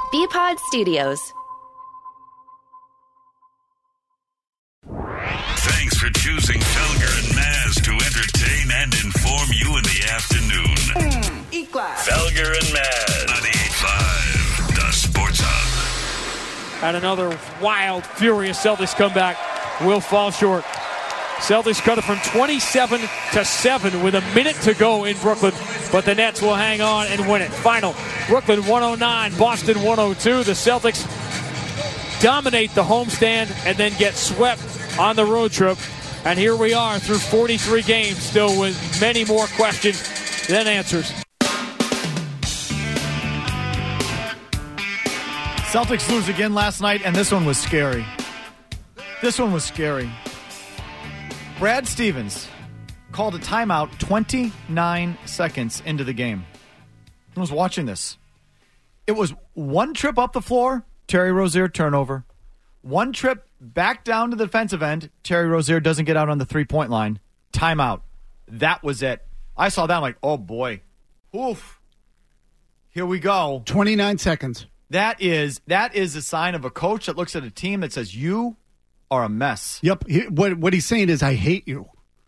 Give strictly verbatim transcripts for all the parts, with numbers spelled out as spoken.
B-Pod Studios. Thanks for choosing Felger and Maz to entertain and inform you in the afternoon. E-Class. Felger and Maz. ninety-eight point five, the Sports Hub. And another wild, furious Celtics comeback will fall short. Celtics cut it from twenty-seven to seven with a minute to go in Brooklyn, but the Nets will hang on and win it. Final, Brooklyn one oh nine, Boston one oh two. The Celtics dominate the homestand and then get swept on the road trip. And here we are through forty-three games, still with many more questions than answers. Celtics lose again last night, and this one was scary. This one was scary. Brad Stevens called a timeout twenty-nine seconds into the game. I was watching this. It was one trip up the floor, Terry Rozier turnover. One trip back down to the defensive end, Terry Rozier doesn't get out on the three-point line. Timeout. That was it. I saw that, I'm like, oh boy. Oof. Here we go. twenty-nine seconds. That is that is a sign of a coach that looks at a team that says, you are a mess. Yep. He, what what he's saying is, I hate you.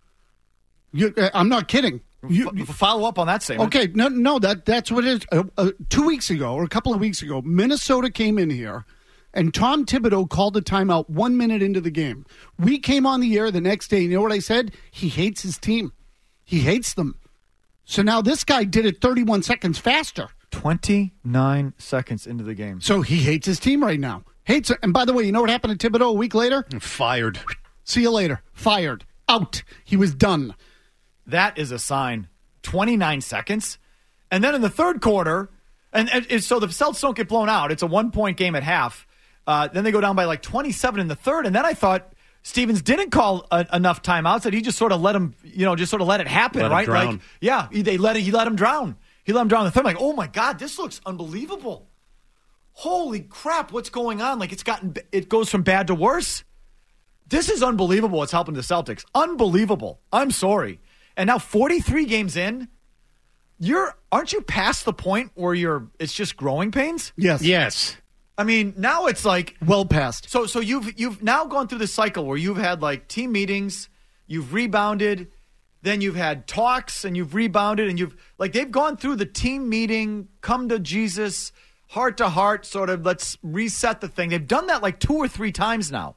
you uh, I'm not kidding. You, F- follow up on that statement. Okay, no, no, that that's what it is. Uh, uh, two weeks ago, or a couple of weeks ago, Minnesota came in here, and Tom Thibodeau called a timeout one minute into the game. We came on the air the next day, and you know what I said? He hates his team. He hates them. So now this guy did it thirty-one seconds faster. twenty-nine seconds into the game. So he hates his team right now. Hates it. And by the way, you know what happened to Thibodeau a week later? Fired. See you later. Fired. Out. He was done. That is a sign. twenty-nine seconds. And then in the third quarter, and, and so the Celtics don't get blown out. It's a one-point game at half. Uh, then they go down by like twenty-seven in the third. And then I thought Stevens didn't call a, enough timeouts, that he just sort of let him, you know, just sort of let it happen, let right? Him drown. Like, yeah, he, they let it, he let him drown. He let him drown in the third. I'm like, oh my God, this looks unbelievable. Holy crap, what's going on? Like, it's gotten, it goes from bad to worse. This is unbelievable what's happened to the Celtics. Unbelievable. I'm sorry. And now forty-three games in, you're, aren't you past the point where you're, it's just growing pains? Yes. Yes. I mean, now it's like, well past. So, so you've, you've now gone through this cycle where you've had like team meetings, you've rebounded, then you've had talks and you've rebounded, and you've, like, they've gone through the team meeting, come to Jesus, heart to heart, sort of, let's reset the thing. They've done that like two or three times now.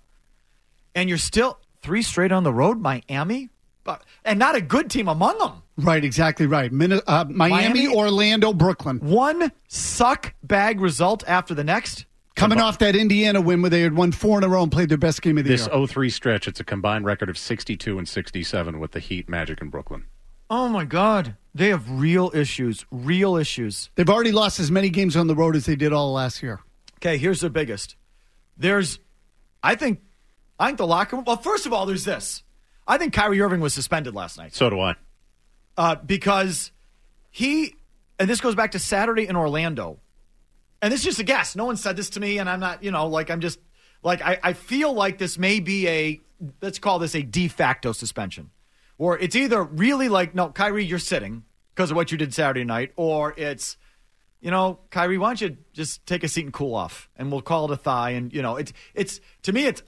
And you're still three straight on the road, Miami, but, and not a good team among them. Right, exactly right. Min- uh, Miami, Miami, Orlando, Brooklyn. One suck bag result after the next. Coming off that Indiana win where they had won four in a row and played their best game of the this year. This oh three stretch, it's a combined record of sixty-two and sixty-seven with the Heat, Magic, and Brooklyn. Oh, my God. They have real issues, real issues. They've already lost as many games on the road as they did all last year. Okay, here's the biggest. There's, I think, I think the locker room, well, first of all, there's this. I think Kyrie Irving was suspended last night. So do I. Uh, because he, and this goes back to Saturday in Orlando, and this is just a guess. No one said this to me, and I'm not, you know, like I'm just, like I, I feel like this may be a, let's call this a de facto suspension. Or it's either really like, no, Kyrie, you're sitting because of what you did Saturday night, or it's, you know, Kyrie, why don't you just take a seat and cool off, and we'll call it a thigh. And, you know, it's, it's to me, it's,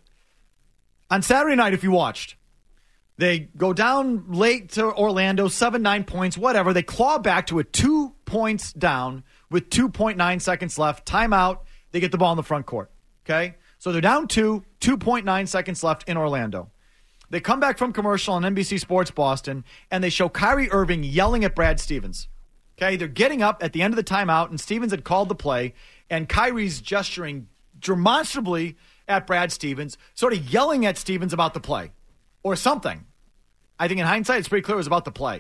on Saturday night, if you watched, they go down late to Orlando, seven, nine points, whatever. They claw back to a two points down with two point nine seconds left. Timeout. They get the ball in the front court. Okay? So they're down two, two point nine seconds left in Orlando. They come back from commercial on N B C Sports Boston, and they show Kyrie Irving yelling at Brad Stevens. Okay? They're getting up at the end of the timeout, and Stevens had called the play, and Kyrie's gesturing demonstrably at Brad Stevens, sort of yelling at Stevens about the play or something. I think in hindsight, it's pretty clear it was about the play.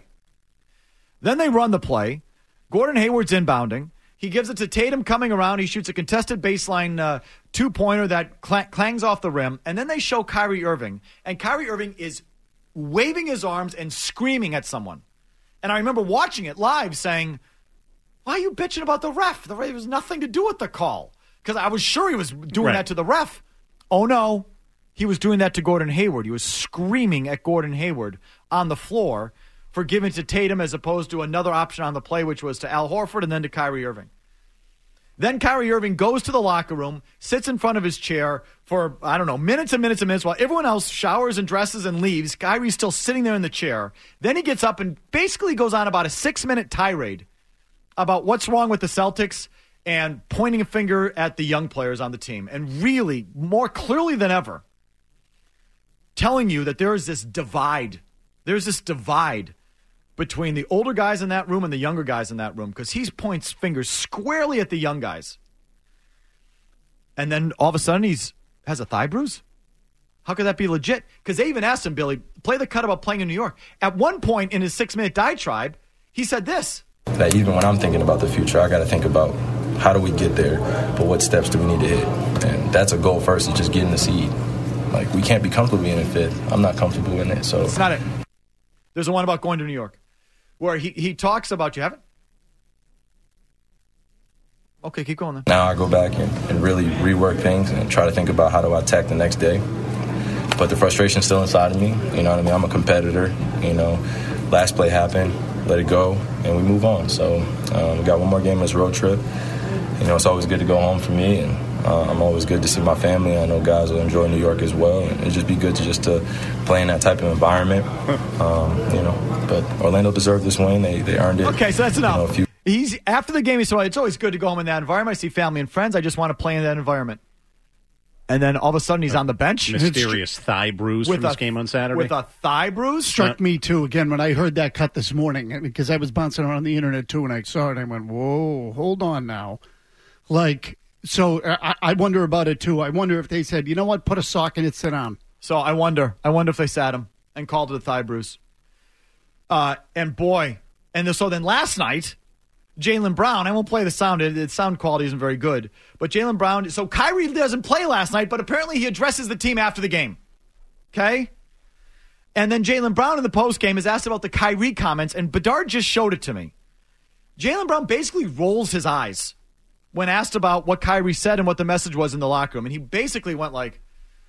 Then they run the play. Gordon Hayward's inbounding. He gives it to Tatum coming around. He shoots a contested baseline uh, two-pointer that cl- clangs off the rim. And then they show Kyrie Irving. And Kyrie Irving is waving his arms and screaming at someone. And I remember watching it live saying, why are you bitching about the ref? The ref has nothing to do with the call. Because I was sure he was doing right. that to the ref. Oh, no. He was doing that to Gordon Hayward. He was screaming at Gordon Hayward on the floor for giving to Tatum as opposed to another option on the play, which was to Al Horford and then to Kyrie Irving. Then Kyrie Irving goes to the locker room, sits in front of his chair for, I don't know, minutes and minutes and minutes while everyone else showers and dresses and leaves. Kyrie's still sitting there in the chair. Then he gets up and basically goes on about a six-minute tirade about what's wrong with the Celtics and pointing a finger at the young players on the team. And really, more clearly than ever, telling you that there is this divide. There's this divide between the older guys in that room and the younger guys in that room, because he points fingers squarely at the young guys. And then all of a sudden he's has a thigh bruise? How could that be legit? Because they even asked him, Billy, play the cut about playing in New York. At one point in his six-minute diatribe, he said this. That even when I'm thinking about the future, I got to think about how do we get there, but what steps do we need to hit? And that's a goal first, is just getting the seed. Like, we can't be comfortable being in fifth. I'm not comfortable in it. So it's not it. There's the one about going to New York, where he, he talks about, you haven't? Okay, keep going then. Now I go back and, and really rework things and try to think about how do I attack the next day. But the frustration's still inside of me. You know what I mean? I'm a competitor. You know, last play happened, let it go, and we move on. So um, we got one more game on this road trip. You know, it's always good to go home for me, and uh, I'm always good to see my family. I know guys will enjoy New York as well. And it'd just be good to just to play in that type of environment. Um, you know, but Orlando deserved this win. They they earned it. Okay, so that's enough. You know, a few- He's after the game. He said, "It's always good to go home in that environment. I see family and friends. I just want to play in that environment." And then all of a sudden, he's on the bench. Mysterious thigh bruise from a, this game on Saturday. With a thigh bruise? Struck me, too, again, when I heard that cut this morning, because I was bouncing around the internet, too, and I saw it, and I went, whoa, hold on now. Like, so I, I wonder about it, too. I wonder if they said, you know what, put a sock in it, sit down. So I wonder. I wonder if they sat him and called it a thigh bruise. Uh, and boy, and so then last night, Jaylen Brown, I won't play the sound. The sound quality isn't very good. But Jaylen Brown, so Kyrie doesn't play last night, but apparently he addresses the team after the game. Okay? And then Jaylen Brown in the postgame is asked about the Kyrie comments, and Bedard just showed it to me. Jaylen Brown basically rolls his eyes when asked about what Kyrie said and what the message was in the locker room. And he basically went like,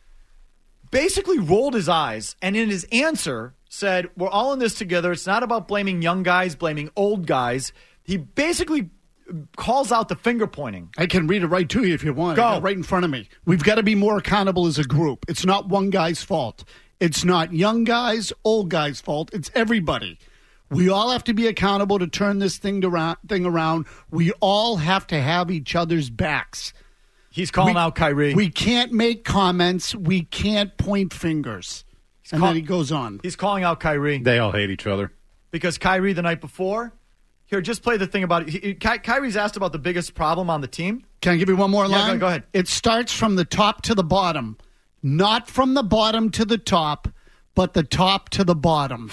basically rolled his eyes, and in his answer said, we're all in this together. It's not about blaming young guys, blaming old guys. He basically calls out the finger pointing. I can read it right to you if you want. Go. I got it right in front of me. We've got to be more accountable as a group. It's not one guy's fault. It's not young guys, old guys' fault. It's everybody. We all have to be accountable to turn this thing around. Thing around. We all have to have each other's backs. He's calling we, out Kyrie. We can't make comments. We can't point fingers. He's and call- then he goes on. He's calling out Kyrie. They all hate each other. Because Kyrie the night before... Here, just play the thing about it. He, Ky- Kyrie's asked about the biggest problem on the team. Can I give you one more yeah, line? Go, go ahead. It starts from the top to the bottom. Not from the bottom to the top, but the top to the bottom.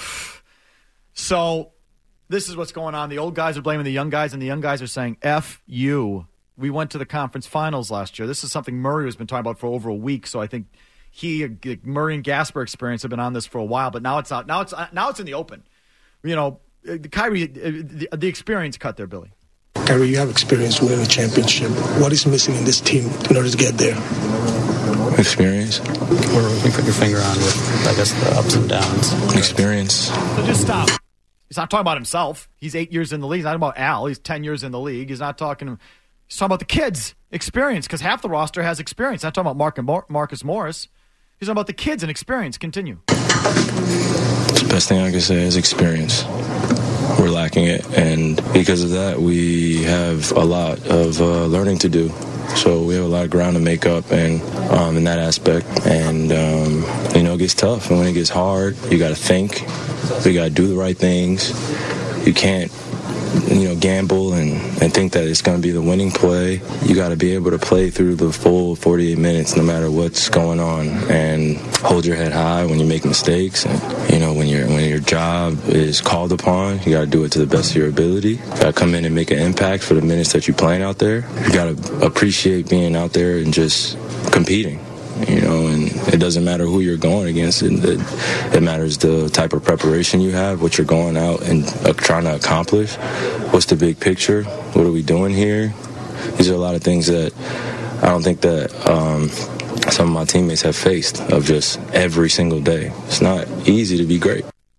So this is what's going on. The old guys are blaming the young guys, and the young guys are saying, F you. We went to the conference finals last year. This is something Murray has been talking about for over a week, so I think he, Murray and Gasper experience have been on this for a while, but now it's out. Now it's now it's in the open. You know, The Kyrie, the, the experience cut there, Billy. Kyrie, you have experience winning a championship. What is missing in this team in order to get there? Experience. Where we put your finger on with, I guess, the ups and downs. Experience. So just stop. He's not talking about himself. He's eight years in the league. He's not about Al. He's ten years in the league. He's not talking. He's talking about the kids' experience, because half the roster has experience. He's not talking about Mark and Mar- Marcus Morris. He's talking about the kids and experience. Continue. The best thing I can say is experience. We're lacking it, and because of that, we have a lot of uh, learning to do. So we have a lot of ground to make up, and um, in that aspect, and um, you know, it gets tough, and when it gets hard, you got to think, you got to do the right things. You can't, you know, gamble and, and think that it's going to be the winning play. You got to be able to play through the full forty-eight minutes, no matter what's going on, and hold your head high when you make mistakes. And you know, when your when your job is called upon, you got to do it to the best of your ability. You got to come in and make an impact for the minutes that you're playing out there. You got to appreciate being out there and just competing. You know, and it doesn't matter who you're going against. It, it, it matters the type of preparation you have, what you're going out and uh, trying to accomplish. What's the big picture? What are we doing here? These are a lot of things that I don't think that um, some of my teammates have faced of just every single day. It's not easy to be great.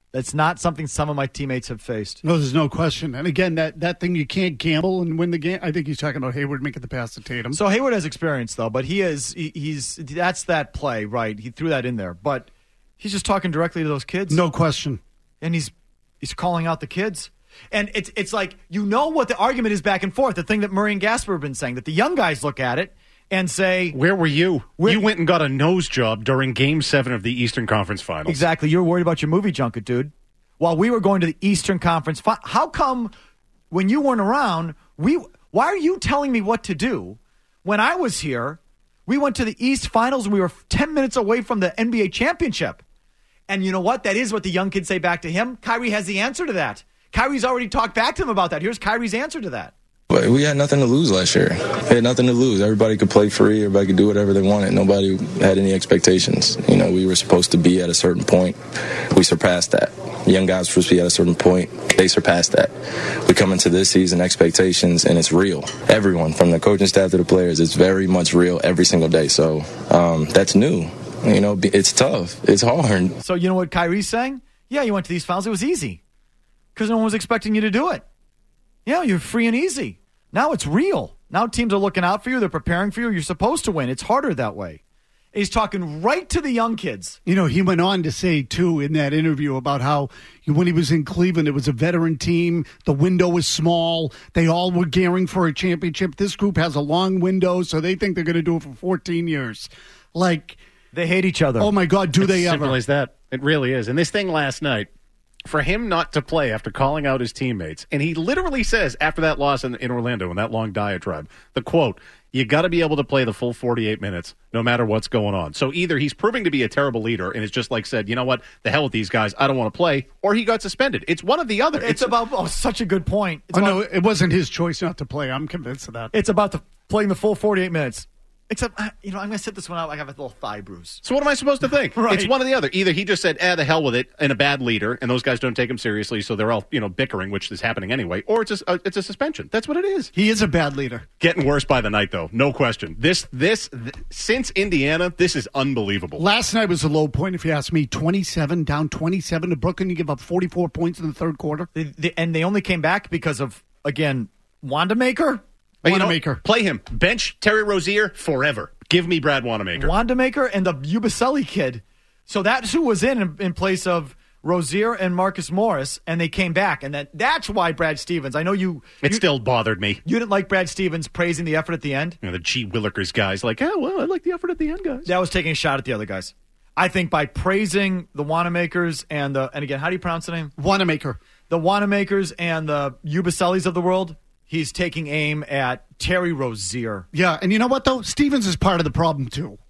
That's not something some of my teammates have faced. No, there's no question. And again, that, that thing you can't gamble and win the game. I think he's talking about Hayward making the pass to Tatum. So Hayward has experience, though, but he is he, he's that's that play, right? He threw that in there, but he's just talking directly to those kids. No question. And he's he's calling out the kids. And it's it's like, you know what the argument is back and forth, the thing that Murray and Gasper have been saying, that the young guys look at it and say, where were you? Where, you went and got a nose job during Game seven of the Eastern Conference Finals. Exactly. You were worried about your movie junket, dude. While we were going to the Eastern Conference Finals. How come when you weren't around, we? why are you telling me what to do? When I was here, we went to the East Finals and we were ten minutes away from the N B A championship. And you know what? That is what the young kids say back to him. Kyrie has the answer to that. Kyrie's already talked back to him about that. Here's Kyrie's answer to that. But we had nothing to lose last year. We had nothing to lose. Everybody could play free. Everybody could do whatever they wanted. Nobody had any expectations. You know, we were supposed to be at a certain point. We surpassed that. Young guys were supposed to be at a certain point. They surpassed that. We come into this season, expectations, and it's real. Everyone, from the coaching staff to the players, it's very much real every single day. So um, that's new. You know, it's tough. It's hard. So you know what Kyrie's saying? Yeah, you went to these finals. It was easy because no one was expecting you to do it. Yeah, you're free and easy. Now it's real. Now teams are looking out for you. They're preparing for you. You're supposed to win. It's harder that way. He's talking right to the young kids. You know, he went on to say, too, in that interview about how when he was in Cleveland, it was a veteran team. The window was small. They all were gearing for a championship. This group has a long window, so they think they're going to do it for fourteen years. Like, they hate each other. Oh, my God, do it's they ever? Simple as that. It really is. And this thing last night, for him not to play after calling out his teammates, and he literally says after that loss in, in Orlando in that long diatribe, the quote, you got to be able to play the full forty-eight minutes no matter what's going on. So either he's proving to be a terrible leader and it's just like said, you know what, the hell with these guys, I don't want to play, or he got suspended. It's one or the other. It's, it's about, oh, such a good point. It's oh, about, no, it wasn't his choice not to play. I'm convinced of that. It's about the, playing the full forty-eight minutes. Except, you know, I'm going to sit this one out like I have a little thigh bruise. So what am I supposed to think? Right. It's one or the other. Either he just said, eh, the hell with it, and a bad leader, and those guys don't take him seriously, so they're all, you know, bickering, which is happening anyway, or it's a, uh, it's a suspension. That's what it is. He is a bad leader. Getting worse by the night, though. No question. This, this, th- since Indiana, this is unbelievable. Last night was a low point, if you ask me. twenty-seven, down twenty-seven to Brooklyn. You give up forty-four points in the third quarter. They, they, and they only came back because of, again, Wanamaker. But you know, Wanamaker. Play him. Bench Terry Rozier forever. Give me Brad Wanamaker. Wanamaker and the Ubaselli kid. So that's who was in in place of Rozier and Marcus Morris, and they came back. And that that's why Brad Stevens, I know you... It you, still bothered me. You didn't like Brad Stevens praising the effort at the end? You know, the G. Willikers guys like, oh, well, I like the effort at the end, guys. That was taking a shot at the other guys. I think by praising the Wanamakers and the... And again, how do you pronounce the name? Wanamaker. The Wanamakers and the Ubasellis of the world... He's taking aim at Terry Rozier. Yeah, and you know what, though? Stevens is part of the problem, too.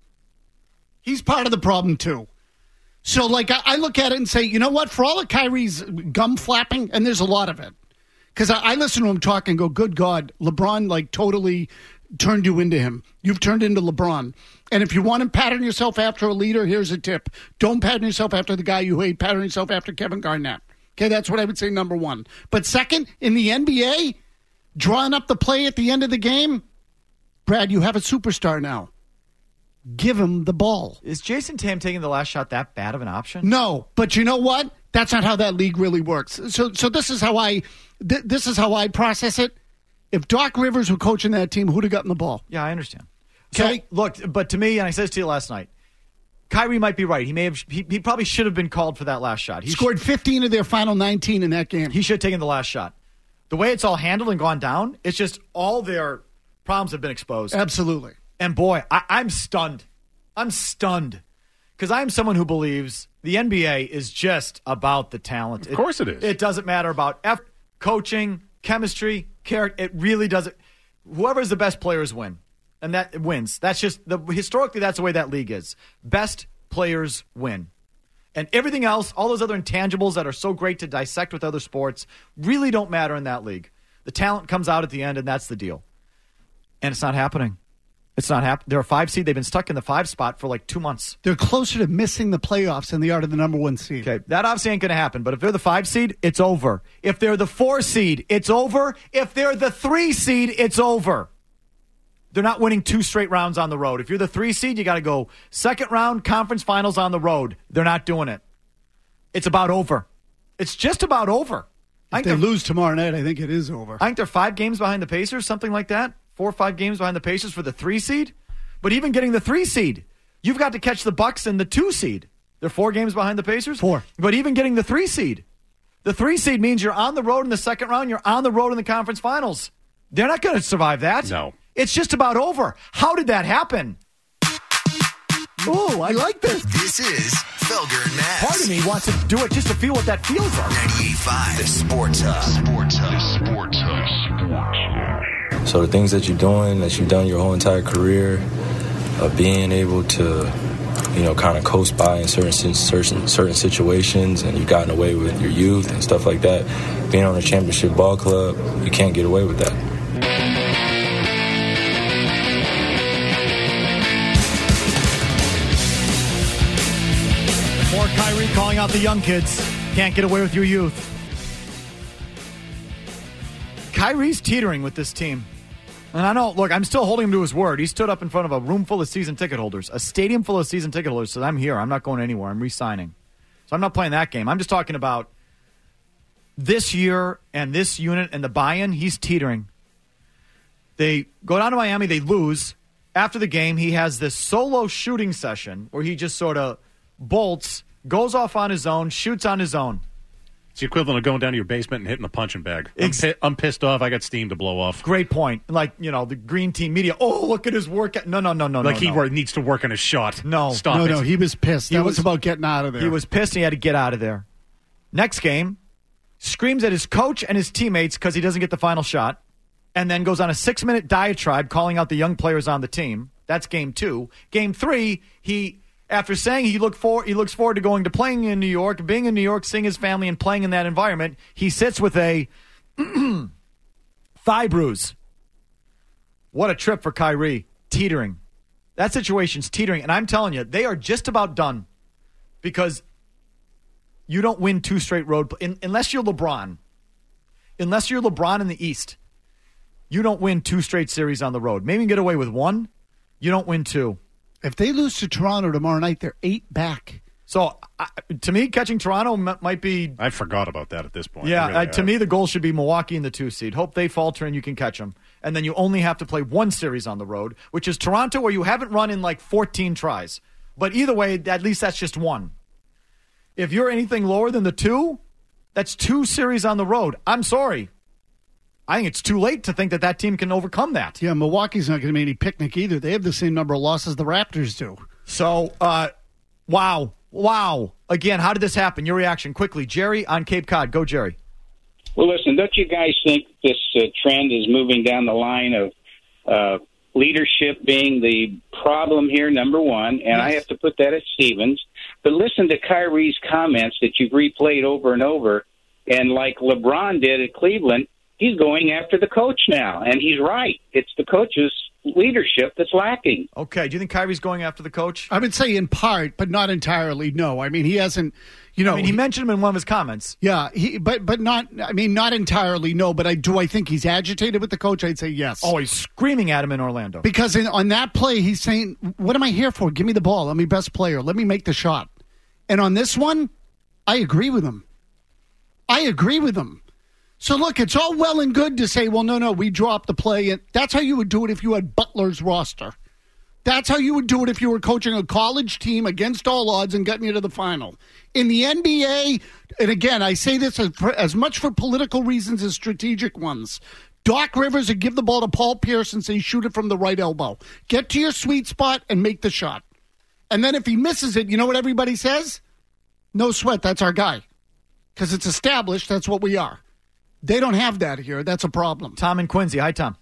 He's part of the problem, too. So, like, I, I look at it and say, you know what? For all of Kyrie's gum flapping, and there's a lot of it, because I, I listen to him talk and go, good God, LeBron, like, totally turned you into him. You've turned into LeBron. And if you want to pattern yourself after a leader, here's a tip. Don't pattern yourself after the guy you hate. Pattern yourself after Kevin Garnett. Okay, that's what I would say, number one. But second, in the N B A... drawing up the play at the end of the game, Brad, you have a superstar now. Give him the ball. Is Jason Tatum taking the last shot that bad of an option? No, but you know what? That's not how that league really works. So, so this is how I, th- this is how I process it. If Doc Rivers were coaching that team, who'd have gotten the ball? Yeah, I understand. Okay, so, look, but to me, and I said this to you last night, Kyrie might be right. He may have. He, he probably should have been called for that last shot. He scored fifteen of their final nineteen in that game. He should have taken the last shot. The way it's all handled and gone down, it's just all their problems have been exposed. Absolutely. And boy, I, I'm stunned. I'm stunned. Because I'm someone who believes the N B A is just about the talent. Of course it is. It doesn't matter about F- coaching, chemistry, character. It really doesn't. Whoever's the best players win. And that wins. That's just, the historically, that's the way that league is. Best players win. And everything else, all those other intangibles that are so great to dissect with other sports, really don't matter in that league. The talent comes out at the end, and that's the deal. And it's not happening. It's not happening. They're a five seed. They've been stuck in the five spot for like two months. They're closer to missing the playoffs than they are to the number one seed. Okay, that obviously ain't going to happen. But if they're the five seed, it's over. If they're the four seed, it's over. If they're the three seed, it's over. They're not winning two straight rounds on the road. If you're the three seed, you got to go second round conference finals on the road. They're not doing it. It's about over. It's just about over. If they lose tomorrow night, I think it is over. I think they're five games behind the Pacers, something like that. Four or five games behind the Pacers for the three seed. But even getting the three seed, you've got to catch the Bucks and the two seed. They're four games behind the Pacers? Four. But even getting the three seed. The three seed means you're on the road in the second round. You're on the road in the conference finals. They're not going to survive that. No. It's just about over. How did that happen? Ooh, I like this. This is Felger and Mazz. Part of me wants to do it just to feel what that feels like. ninety-eight point five, the Sports Hub. Sports Hub. Sports Hub. So the things that you're doing, that you've done your whole entire career, of being able to, you know, kind of coast by in certain certain certain situations, and you've gotten away with your youth and stuff like that. Being on a championship ball club, you can't get away with that. More Kyrie calling out the young kids. Can't get away with your youth. Kyrie's teetering with this team. And I know, look, I'm still holding him to his word. He stood up in front of a room full of season ticket holders, a stadium full of season ticket holders, said, I'm here. I'm not going anywhere. I'm re-signing. So I'm not playing that game. I'm just talking about this year and this unit and the buy-in. He's teetering. They go down to Miami. They lose. After the game, he has this solo shooting session where he just sort of bolts, goes off on his own, shoots on his own. It's the equivalent of going down to your basement and hitting the punching bag. I'm, Ex- pi- I'm pissed off. I got steam to blow off. Great point. Like, you know, the green team media. Oh, look at his work. No, no, no, no, like no. he no. needs to work on his shot. No. Stop no, it. no, he was pissed. He That was- was about getting out of there. He was pissed and he had to get out of there. Next game, screams at his coach and his teammates because he doesn't get the final shot, and then goes on a six-minute diatribe calling out the young players on the team. That's game two. Game three, he... After saying he look for he looks forward to going to playing in New York, being in New York, seeing his family, and playing in that environment, he sits with a thigh bruise. What a trip for Kyrie. Teetering. That situation's teetering. And I'm telling you, they are just about done because you don't win two straight road in, unless you're LeBron. Unless you're LeBron in the East, you don't win two straight series on the road. Maybe you can get away with one. You don't win two. If they lose to Toronto tomorrow night, they're eight back. So, uh, to me, catching Toronto m- might be... I forgot about that at this point. Yeah, really uh, to me, the goal should be Milwaukee in the two seed. Hope they falter and you can catch them. And then you only have to play one series on the road, which is Toronto, where you haven't run in like fourteen tries. But either way, at least that's just one. If you're anything lower than the two, that's two series on the road. I'm sorry. I think it's too late to think that that team can overcome that. Yeah, Milwaukee's not going to be any picnic either. They have the same number of losses the Raptors do. So, uh, wow. Wow. Again, how did this happen? Your reaction quickly. Jerry on Cape Cod. Go, Jerry. Well, listen, don't you guys think this uh, trend is moving down the line of uh, leadership being the problem here, number one? And yes. I have to put that at Stevens. But listen to Kyrie's comments that you've replayed over and over. And like LeBron did at Cleveland, he's going after the coach now, and he's right. It's the coach's leadership that's lacking. Okay, do you think Kyrie's going after the coach? I would say in part, but not entirely. No, I mean he hasn't. You know, I mean he, he mentioned him in one of his comments. Yeah, he, but but not. I mean, not entirely. No, but I do. I think he's agitated with the coach. I'd say yes. Oh, he's screaming at him in Orlando because in, on that play he's saying, "What am I here for? Give me the ball. I'm your best player. Let me make the shot." And on this one, I agree with him. I agree with him. So, look, it's all well and good to say, well, no, no, we dropped the play. And that's how you would do it if you had Butler's roster. That's how you would do it if you were coaching a college team against all odds and getting you to the final. In the N B A, and again, I say this as, as much for political reasons as strategic ones, Doc Rivers would give the ball to Paul Pierce and say, shoot it from the right elbow. Get to your sweet spot and make the shot. And then if he misses it, you know what everybody says? No sweat, that's our guy. Because it's established, that's what we are. They don't have that here. That's a problem. Tom and Quincy. Hi, Tom.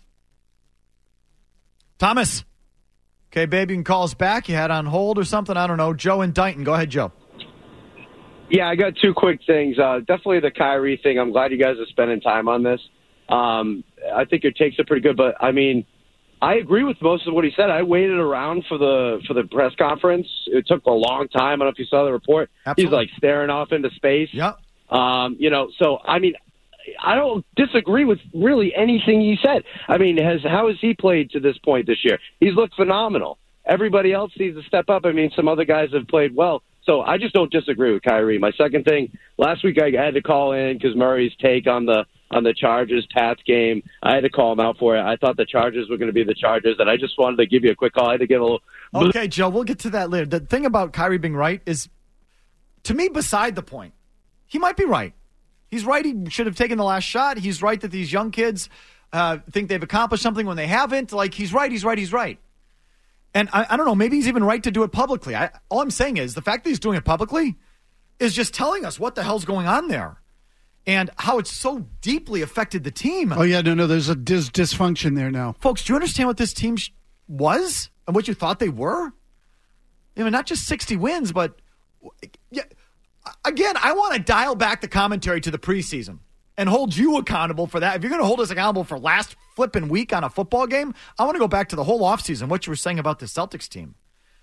Thomas. Okay, babe, you can call us back. You had on hold or something. I don't know. Joe and Dighton. Go ahead, Joe. Yeah, I got two quick things. Uh, definitely the Kyrie thing. I'm glad you guys are spending time on this. Um, I think your takes are pretty good, but, I mean, I agree with most of what he said. I waited around for the for the press conference. It took a long time. I don't know if you saw the report. Absolutely. He's, like, staring off into space. Yep. Um, you know, so, I mean, I don't disagree with really anything he said. I mean, has how has he played to this point this year? He's looked phenomenal. Everybody else needs to step up. I mean, some other guys have played well. So I just don't disagree with Kyrie. My second thing, last week I had to call in because Murray's take on the on the Chargers Pats game. I had to call him out for it. I thought the Chargers were going to be the Chargers, and I just wanted to give you a quick call. I had to get a little. Okay, Joe, we'll get to that later. The thing about Kyrie being right is, to me, beside the point. He might be right. He's right. He should have taken the last shot. He's right that these young kids uh, think they've accomplished something when they haven't. Like, he's right, he's right, he's right. And I, I don't know, maybe he's even right to do it publicly. I, all I'm saying is the fact that he's doing it publicly is just telling us what the hell's going on there and how it's so deeply affected the team. Oh, yeah, no, no, there's a dis- dysfunction there now. Folks, do you understand what this team sh- was and what you thought they were? I mean, not just sixty wins, but yeah. Again, I want to dial back the commentary to the preseason and hold you accountable for that. If you're going to hold us accountable for last flipping week on a football game, I want to go back to the whole offseason, what you were saying about the Celtics team.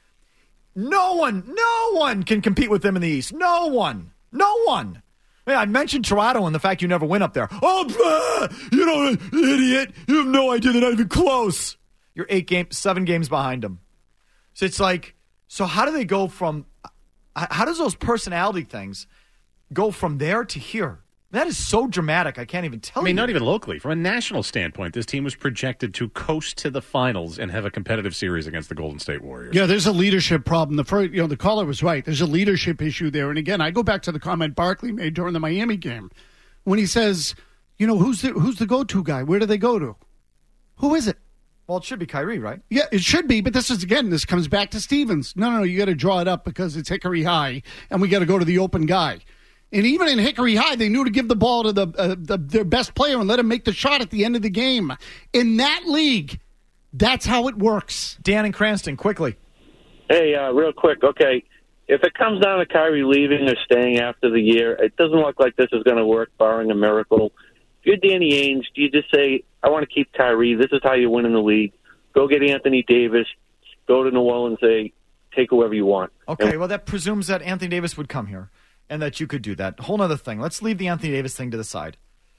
No one, no one can compete with them in the East. No one. No one. I, mean, I mentioned Toronto and the fact you never win up there. Oh, blah, you know, idiot. You have no idea they're not even close. You're eight games, seven games behind them. So it's like, so how do they go from... How does those personality things go from there to here? That is so dramatic. I can't even tell you. I mean, you. Not even locally. From a national standpoint, this team was projected to coast to the finals and have a competitive series against the Golden State Warriors. Yeah, there's a leadership problem. The first, you know, the caller was right. There's a leadership issue there. And again, I go back to the comment Barkley made during the Miami game when he says, you know, who's the who's the go-to guy? Where do they go to? Who is it? Well, it should be Kyrie, right? Yeah, it should be, but this is, again, this comes back to Stevens. No, no, no, you got to draw it up because it's Hickory High, and we got to go to the open guy. And even in Hickory High, they knew to give the ball to the, uh, the their best player and let him make the shot at the end of the game. In that league, that's how it works. Dan and Cranston, quickly. Hey, uh, real quick, okay. If it comes down to Kyrie leaving or staying after the year, it doesn't look like this is going to work, barring a miracle. If you're Danny Ainge, do you just say, I want to keep Kyrie. This is how you win in the league. Go get Anthony Davis. Go to New Orleans and say, take whoever you want. Okay, and- well, that presumes that Anthony Davis would come here and that you could do that. Whole other thing. Let's leave the Anthony Davis thing to the side.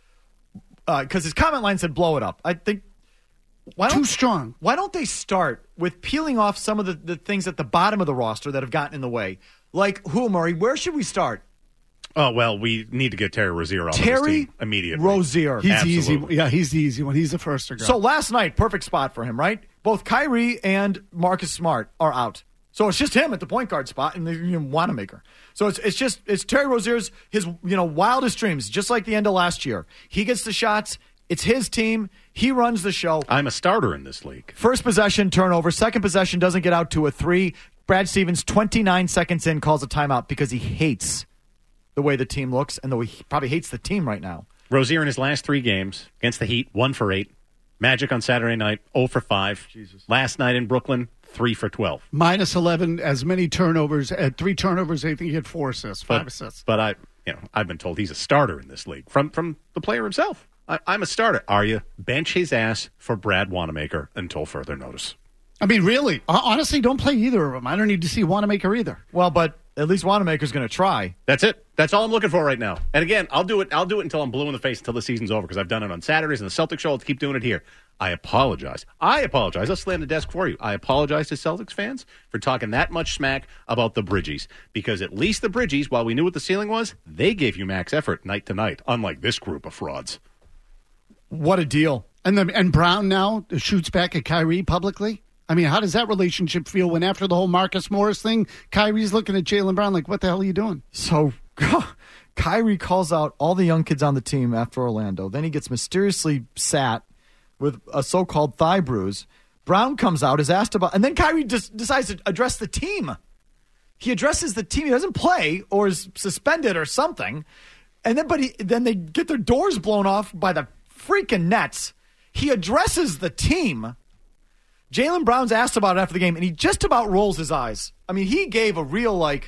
Because uh, his comment line said blow it up. I think... Why don't, Too strong. Why don't they start with peeling off some of the, the things at the bottom of the roster that have gotten in the way? Like, who, Murray? Where should we start? Oh, well, we need to get Terry Rozier off Terry of this team immediately. Rozier. He's Absolutely. the easy. Yeah, he's the easy one. He's the first to go. So last night, perfect spot for him, right? Both Kyrie and Marcus Smart are out. So it's just him at the point guard spot and the you know, Wanamaker. So it's it's just it's Terry Rozier's his you know wildest dreams, just like the end of last year. He gets the shots. It's his team. He runs the show. I'm a starter in this league. First possession, turnover. Second possession, doesn't get out to a three. Brad Stevens, twenty-nine seconds in, calls a timeout because he hates the way the team looks and the way he probably hates the team right now. Rozier in his last three games against the Heat, one for eight. Magic on Saturday night, zero for five. Jesus. Last night in Brooklyn, three for twelve. Minus eleven, as many turnovers. At three turnovers, I think he had four assists, five But, assists. but I, you know, I've been told he's a starter in this league from from the player himself. I, I'm a starter. Are you? Bench his ass for Brad Wanamaker until further notice. I mean, really, honestly, don't play either of them. I don't need to see Wanamaker either. Well, but at least Wanamaker's going to try. That's it. That's all I'm looking for right now. And again, I'll do it. I'll do it until I'm blue in the face until the season's over because I've done it on Saturdays and the Celtics show. I'll keep doing it here. I apologize. I apologize. I'll slam the desk for you. I apologize to Celtics fans for talking that much smack about the Bridgies because at least the Bridgies, while we knew what the ceiling was, they gave you max effort night to night, unlike this group of frauds. What a deal. And the, and Brown now shoots back at Kyrie publicly. I mean, how does that relationship feel when after the whole Marcus Morris thing, Kyrie's looking at Jaylen Brown like, what the hell are you doing? So Kyrie calls out all the young kids on the team after Orlando. Then he gets mysteriously sat with a so-called thigh bruise. Brown comes out, is asked about, and then Kyrie just decides to address the team. He addresses the team. He doesn't play or is suspended or something. And then, but he, then they get their doors blown off by the freaking Nets. He addresses the team. Jaylen Brown's asked about it after the game, and he just about rolls his eyes. I mean, he gave a real, like,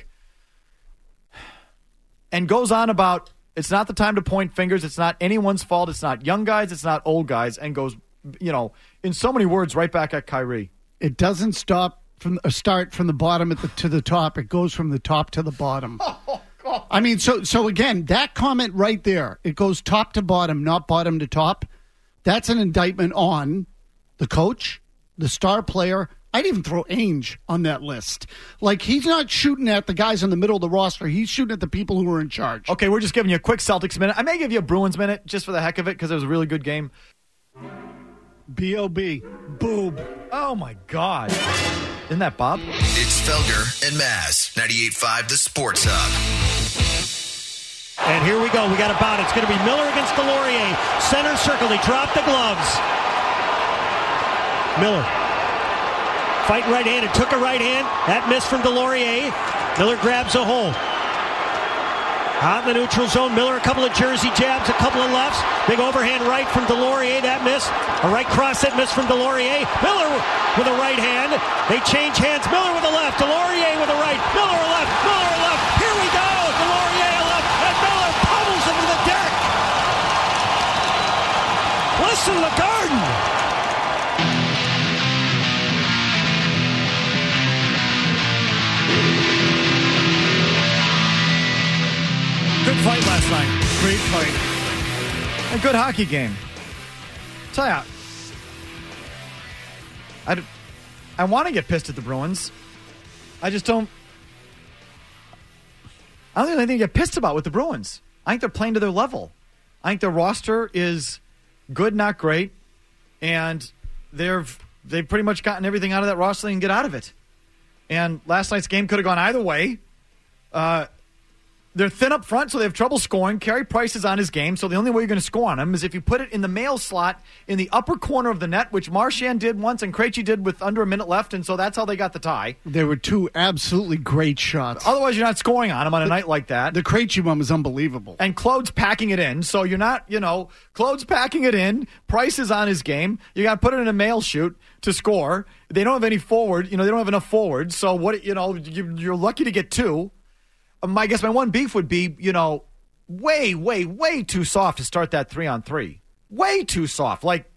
and goes on about it's not the time to point fingers. It's not anyone's fault. It's not young guys. It's not old guys, and goes, you know, in so many words, right back at Kyrie. It doesn't stop from a start from the bottom at the, to the top. It goes from the top to the bottom. Oh, God. I mean, so so again, that comment right there, it goes top to bottom, not bottom to top. That's an indictment on the coach, the star player. I'd even throw Ainge on that list. Like, he's not shooting at the guys in the middle of the roster. He's shooting at the people who are in charge. Okay, we're just giving you a quick Celtics minute. I may give you a Bruins minute just for the heck of it because it was a really good game. B O B Boob. Oh, my God. Isn't that Bob? It's Felger and Maz, ninety-eight point five The Sports Hub. And here we go. We got a bout. It's going to be Miller against Delorier. Center circle. He dropped the gloves. Miller. Fighting right hand. It took a right hand. That missed from Delorier. Miller grabs a hold. Out in the neutral zone. Miller, a couple of jersey jabs, a couple of lefts. Big overhand right from Delorier. That missed. A right cross that missed from Delorier. Miller with a right hand. They change hands. Miller with a left. Delorier with a right. Miller a left. Miller a left. Here we go. Delorier a left. And Miller pummels him to the deck. Listen to the Garden. Good fight last night. Great fight. A good hockey game. Tell ya, I, I want to get pissed at the Bruins. I just don't. I don't think there's anything to get pissed about with the Bruins. I think they're playing to their level. I think their roster is good, not great, and they've they've pretty much gotten everything out of that roster they can get out of it. And last night's game could have gone either way. Uh, They're thin up front, so they have trouble scoring. Carey Price is on his game, so the only way you're going to score on him is if you put it in the mail slot in the upper corner of the net, which Marchand did once and Krejci did with under a minute left, and so that's how they got the tie. They were two absolutely great shots. Otherwise, you're not scoring on him on a the, night like that. The Krejci one was unbelievable. And Claude's packing it in, so you're not, you know, Claude's packing it in. Price is on his game. You got to put it in a mail shoot to score. They don't have any forward. You know, they don't have enough forwards, so what, you know, you're lucky to get two. My I guess my one beef would be, you know, way, way, way too soft to start that three on three. Way too soft. Like,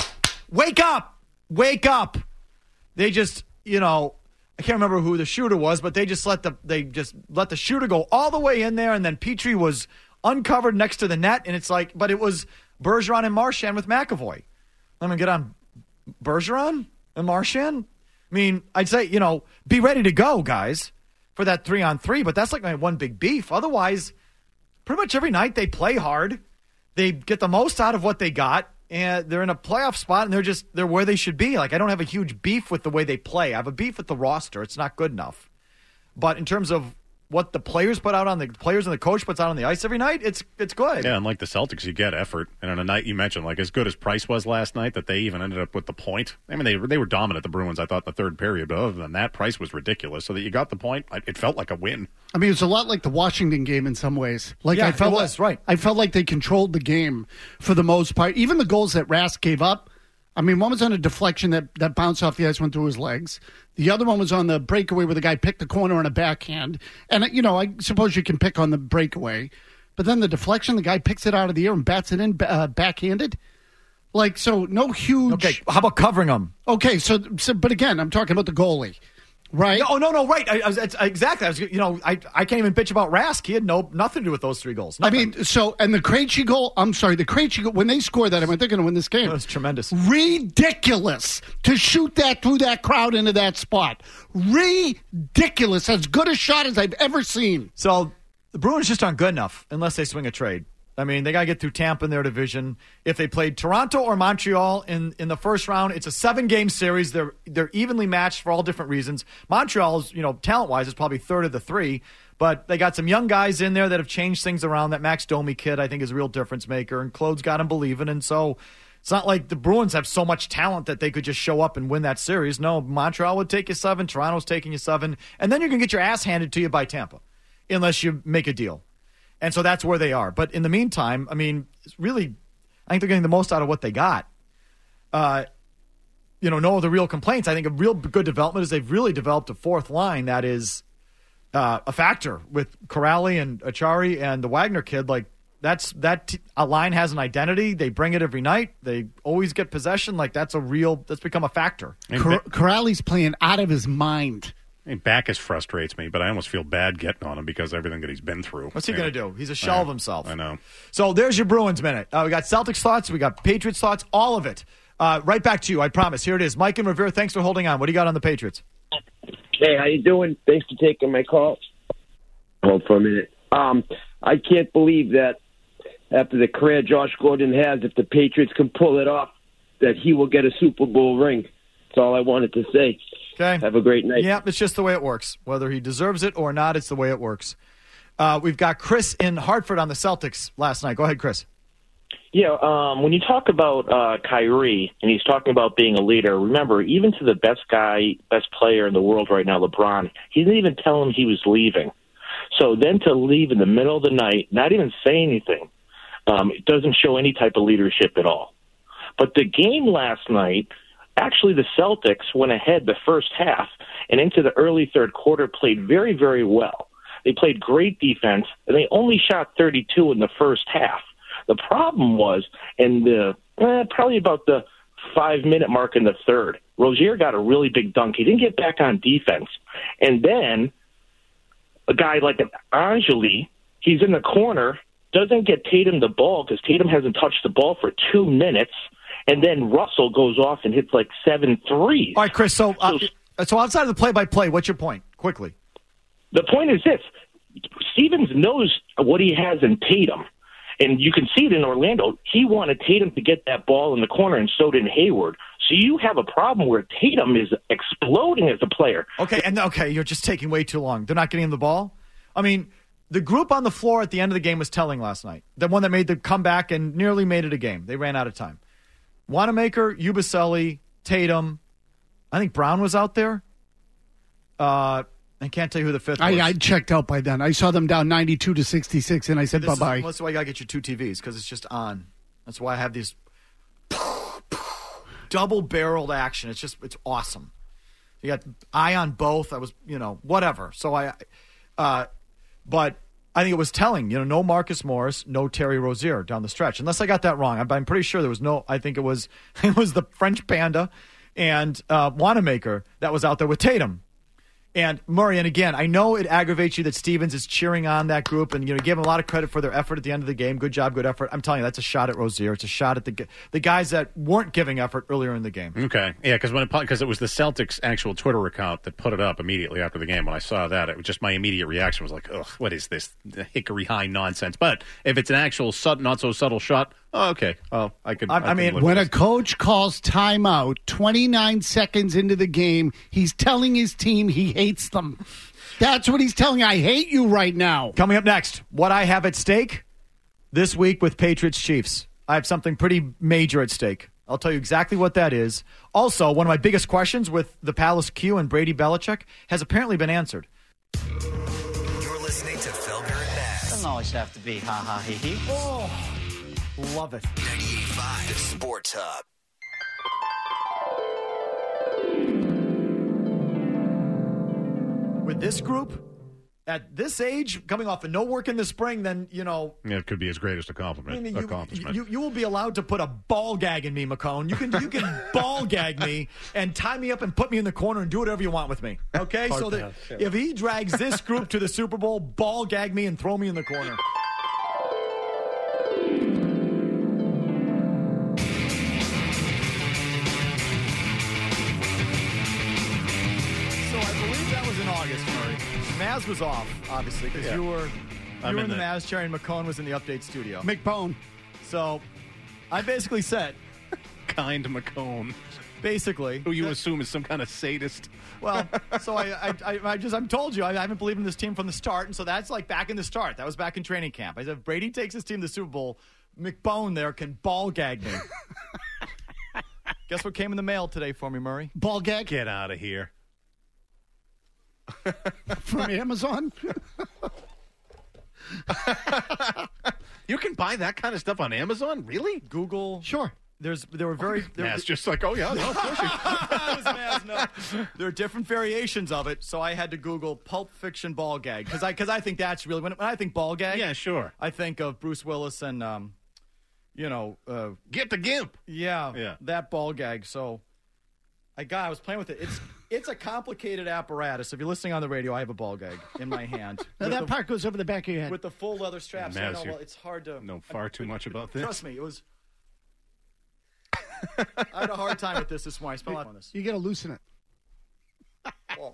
wake up, wake up. They just, you know, I can't remember who the shooter was, but they just let the they just let the shooter go all the way in there, and then Petrie was uncovered next to the net, and it's like, but it was Bergeron and Marchand with McAvoy. I'm gonna get on Bergeron and Marchand. I mean, I'd say, you know, be ready to go, guys, for that three on three, but that's like my one big beef. Otherwise, pretty much every night they play hard. They get the most out of what they got, and they're in a playoff spot, and they're just they're where they should be. Like, I don't have a huge beef with the way they play. I have a beef with the roster. It's not good enough. But in terms of what the players put out on the players and the coach puts out on the ice every night, it's it's good. Yeah, and like the Celtics, you get effort. And on a night you mentioned, like as good as Price was last night, that they even ended up with the point. I mean, they they were dominant, the Bruins, I thought, in the third period. But other than that, Price was ridiculous. So that you got the point, it felt like a win. I mean, it's a lot like the Washington game in some ways. Like yeah, I felt it was, like, right. I felt like they controlled the game for the most part. Even the goals that Rask gave up. I mean, one was on a deflection that, that bounced off the ice, went through his legs. The other one was on the breakaway where the guy picked the corner on a backhand. And, you know, I suppose you can pick on the breakaway. But then the deflection, the guy picks it out of the air and bats it in uh, backhanded. Like, so no huge... Okay, how about covering them? Okay, so, so but again, I'm talking about the goalie. Right? Oh, no, no, right. I, I was, it's, exactly. I was, you know, I, I can't even bitch about Rask. He had no nothing to do with those three goals. Nothing. I mean, so, and the Krejci goal, I'm sorry, the Krejci goal, when they scored that, I went, they're going to win this game. That was tremendous. Ridiculous to shoot that through that crowd into that spot. Ridiculous. As good a shot as I've ever seen. So, the Bruins just aren't good enough unless they swing a trade. I mean, they got to get through Tampa in their division. If they played Toronto or Montreal in, in the first round, it's a seven-game series. They're they're evenly matched for all different reasons. Montreal's, you know, talent-wise, is probably third of the three, but they got some young guys in there that have changed things around. That Max Domi kid, I think, is a real difference maker, and Claude's got him believing, and so it's not like the Bruins have so much talent that they could just show up and win that series. No, Montreal would take you seven, Toronto's taking you seven, and then you're going to get your ass handed to you by Tampa unless you make a deal. And so that's where they are. But in the meantime, I mean, it's really, I think they're getting the most out of what they got. Uh, you know, no other real complaints. I think a real good development is they've really developed a fourth line that is uh, a factor with Corrali and Achari and the Wagner kid. Like, that's that t- a line has an identity. They bring it every night. They always get possession. Like, that's a real, that's become a factor. Cor- Corrali's playing out of his mind. I mean, Backus frustrates me, but I almost feel bad getting on him because of everything that he's been through. What's he going to do? He's a shell of himself. I know. So there's your Bruins minute. Uh, we got Celtics thoughts. We got Patriots thoughts. All of it Uh, right back to you, I promise. Here it is. Mike and Revere, thanks for holding on. What do you got on the Patriots? Hey, how you doing? Thanks for taking my call. Hold for a minute. Um, I can't believe that after the career Josh Gordon has, if the Patriots can pull it off, that he will get a Super Bowl ring. That's all I wanted to say. Okay. Have a great night. Yeah, it's just the way it works. Whether he deserves it or not, it's the way it works. Uh, we've got Chris in Hartford on the Celtics last night. Go ahead, Chris. Yeah, um, when you talk about uh, Kyrie and he's talking about being a leader, remember, even to the best guy, best player in the world right now, LeBron, he didn't even tell him he was leaving. So then to leave in the middle of the night, not even say anything, um, it doesn't show any type of leadership at all. But the game last night, actually the Celtics went ahead the first half and into the early third quarter played very, very well. They played great defense, and they only shot thirty-two in the first half. The problem was in the eh, probably about the five-minute mark in the third, Rozier got a really big dunk. He didn't get back on defense. And then a guy like Angeli, he's in the corner, doesn't get Tatum the ball because Tatum hasn't touched the ball for two minutes, and then Russell goes off and hits like seven threes. All right, Chris, so, uh, so outside of the play-by-play, what's your point? Quickly. The point is this. Stevens knows what he has in Tatum. And you can see it in Orlando. He wanted Tatum to get that ball in the corner, and so did Hayward. So you have a problem where Tatum is exploding as a player. Okay, and okay, you're just taking way too long. They're not getting him the ball? I mean, the group on the floor at the end of the game was telling last night. The one that made the comeback and nearly made it a game. They ran out of time. Wanamaker, Yabusele, Tatum. I think Brown was out there. Uh... I can't tell you who the fifth was. I, I checked out by then. I saw them down ninety-two to sixty-six, and I said, this bye-bye. Is, that's why you got to get your two T Vs, because it's just on. That's why I have these double-barreled action. It's just, it's awesome. You got eye on both. I was, you know, whatever. So I, uh, but I think it was telling, you know, no Marcus Morris, no Terry Rozier down the stretch. Unless I got that wrong. I'm, I'm pretty sure there was no, I think it was, it was the French Panda and uh, Wanamaker that was out there with Tatum. And Murray, and again, I know it aggravates you that Stevens is cheering on that group and, you know, give him a lot of credit for their effort at the end of the game. Good job, good effort. I'm telling you, that's a shot at Rozier. It's a shot at the the guys that weren't giving effort earlier in the game. Okay. Yeah, because when it, because it was the Celtics' actual Twitter account that put it up immediately after the game. When I saw that, it was just my immediate reaction was like, ugh, what is this hickory high nonsense? But if it's an actual sub, not so subtle shot, oh, okay. Oh, I could. I, I, I mean, when a coach calls timeout twenty-nine seconds into the game, he's telling his team he hates them. That's what he's telling. I hate you right now. Coming up next, what I have at stake this week with Patriots Chiefs. I have something pretty major at stake. I'll tell you exactly what that is. Also, one of my biggest questions with the Palace Q and Brady Belichick has apparently been answered. You're listening to Felger and Mazz. Doesn't always have to be ha ha he he. Oh, love it. ninety-eight point five Sports Hub. With this group, at this age, coming off of no work in the spring, then, you know. Yeah, it could be his greatest accomplishment. I mean, you, accomplishment. You, you will be allowed to put a ball gag in me, McCone. You can you can ball gag me and tie me up and put me in the corner and do whatever you want with me. Okay? Hard So that pass, yeah. if he drags this group to the Super Bowl, ball gag me and throw me in the corner. August, Murray. Maz was off, obviously, because Yeah. you were you I'm were in in the the- Maz chair and McCone was in the update studio. McBone. So I basically said, Kind McCone. basically, Who you assume is some kind of sadist. well, so I, I, I, I just, I'm told you, I haven't believed in this team from the start, and so that's like back in the start. That was back in training camp. I said, if Brady takes his team to the Super Bowl, McBone there can ball gag me. Guess what came in the mail today for me, Murray? Ball gag Get out of here. from Amazon. You can buy that kind of stuff on Amazon? Really? Google. Sure. There's, there were very. There, Matt's just like, oh, yeah, no, of course you- That was Maz, no. There are different variations of it, so I had to Google Pulp Fiction ball gag because I because I think that's really when, when I think ball gag. Yeah, sure. I think of Bruce Willis and um, you know, uh, Get the gimp. yeah, Yeah. that ball gag. So I got, I was playing with it. It's it's a complicated apparatus. If you're listening on the radio, I have a ball gag in my hand. Now With that the- part goes over the back of your head. with the full leather straps. I Maz, know, you well, it's hard to know far too much about this. Trust me, it was. I had a hard time with this this morning. I spent a lot on this. You got to loosen it. Oh.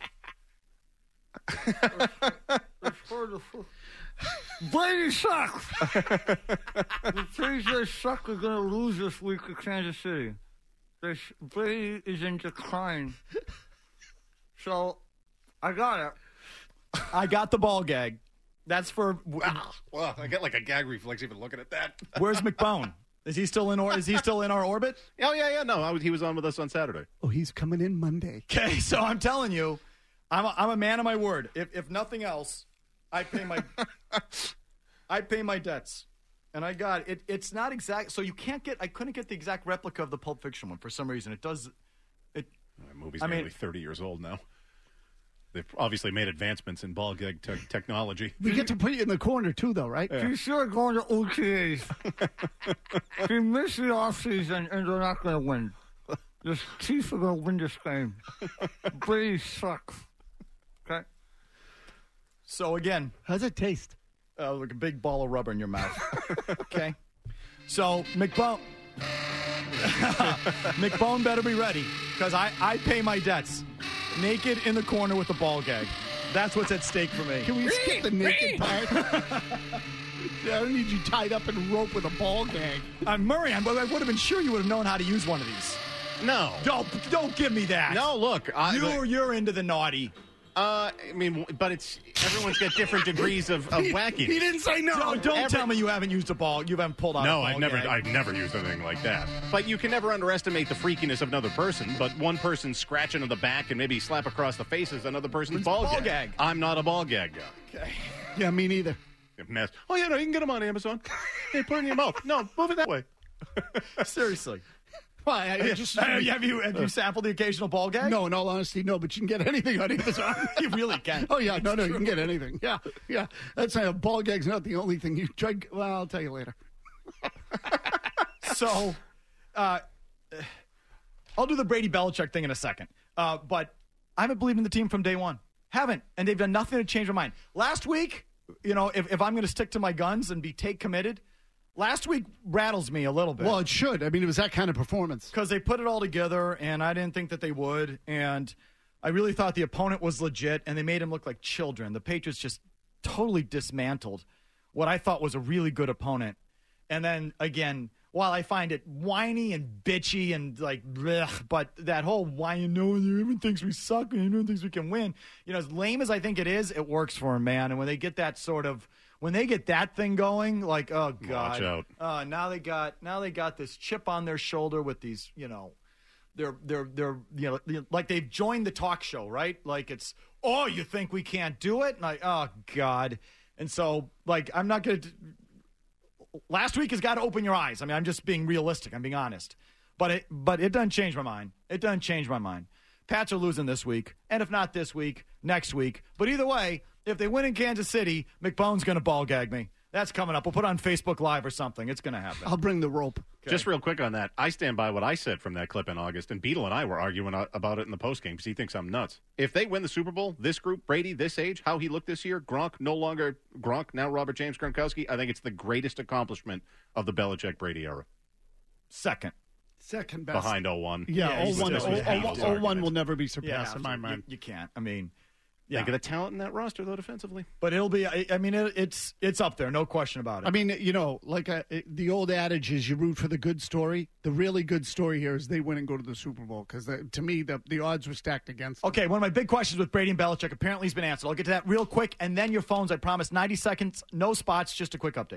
Brady sucks. The Patriots suck are going to lose this week to Kansas City. This Brady is in decline. So, I got it. I got the ball gag. That's for. Wow. Well, I get like a gag reflex even looking at that. Where's McBone? Is he still in? Or is he still in our orbit? Oh yeah, yeah. No, I was, he was on with us on Saturday. Oh, he's coming in Monday. Okay, so I'm telling you, I'm a, I'm a man of my word. If if nothing else, I pay my I pay my debts, and I got it. It's not exact. So you can't get. I couldn't get the exact replica of the Pulp Fiction one for some reason. It does. It. The movie's I mean, nearly thirty years old now. They've obviously made advancements in ball gag te- technology. We get to put you in the corner, too, though, right? Yeah. He's sure going to O T As. He missed the offseason, and they're not going to win. The Chiefs are going to win this game. Brady sucks. Okay? So, again. How's it taste? Uh, like a big ball of rubber in your mouth. Okay? So, McBone... McBone better be ready, because I, I pay my debts. Naked in the corner with the ball gag. That's what's at stake for me. Can we skip the naked part? I don't need you tied up in rope with a ball gag. Uh, Murray, I would have been sure you would have known how to use one of these. No. Don't, don't give me that. No, look. I, you're, look, you're into the naughty. Uh, I mean, but it's everyone's got different degrees of, of wacky. He didn't say no. Don't, don't Every, tell me you haven't used a ball. You haven't pulled out no, a ball I've never, gag. I've never used anything like that. But you can never underestimate the freakiness of another person. But one person scratching on the back and maybe slap across the face is another person's ball, ball gag. gag. I'm not a ball gag guy. Okay. Yeah, me neither. Mess. Oh yeah, no, you can get them on Amazon. Hey, put it in your mouth. No, move it that way. Seriously. Well, I, I just, have you have you sampled the occasional ball gag? No, in all honesty, no. But you can get anything on Amazon. You really can. Oh yeah, no, no, you can get anything. Yeah, yeah. That's a ball gag's not the only thing you try. Well, I'll tell you later. So, uh, I'll do the Brady Belichick thing in a second. Uh, but I haven't believed in the team from day one. Haven't, and they've done nothing to change my mind. Last week, you know, if if I'm going to stick to my guns and be take committed. Last week rattles me a little bit. Well, it should. I mean, it was that kind of performance. Because they put it all together, and I didn't think that they would. And I really thought the opponent was legit, and they made him look like children. The Patriots just totally dismantled what I thought was a really good opponent. And then, again, while I find it whiny and bitchy and like, blech, but that whole why you know everyone thinks we suck and everyone thinks we can win, you know, as lame as I think it is, it works for them, man. And when they get that sort of, when they get that thing going, like, oh god, watch out. Uh, now they got now they got this chip on their shoulder with these, you know, they're they're they're you know like they've joined the talk show, right? Like it's, oh, you think we can't do it? And like, oh god, and so like I'm not gonna. Last week has got to open your eyes. I mean, I'm just being realistic. I'm being honest. But it but it doesn't change my mind. It doesn't change my mind. Pats are losing this week. And if not this week, next week. But either way, if they win in Kansas City, McBone's going to ball gag me. That's coming up. We'll put it on Facebook Live or something. It's going to happen. I'll bring the rope. Okay. Just real quick on that. I stand by what I said from that clip in August, and Beadle and I were arguing about it in the postgame because he thinks I'm nuts. If they win the Super Bowl, this group, Brady, this age, how he looked this year, Gronk, no longer Gronk, now Robert James Gronkowski, I think it's the greatest accomplishment of the Belichick-Brady era. Second. Second best. Behind oh one. Yeah, Yeah, oh one, this was half oh one will never be surpassed Yeah, in my mind. You, you can't. I mean, yeah. Think of the talent in that roster, though, defensively. But it'll be, I, I mean, it, it's it's up there. No question about it. I mean, you know, like a, the old adage is you root for the good story. The really good story here is they win and go to the Super Bowl because, to me, the, the odds were stacked against them. Okay, one of my big questions with Brady and Belichick apparently has been answered. I'll get to that real quick, and then your phones, I promise, ninety seconds, no spots, just a quick update.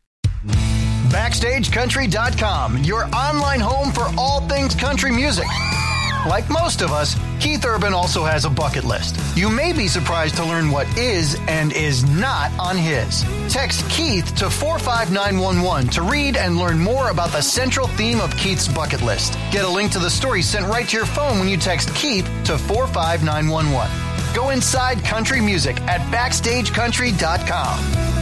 Backstage Country dot com, your online home for all things country music. Like most of us, Keith Urban also has a bucket list. You may be surprised to learn what is and is not on his. Text Keith to four five nine one one to read and learn more about the central theme of Keith's bucket list. Get a link to the story sent right to your phone when you text Keith to four five nine one one. Go inside country music at Backstage Country dot com.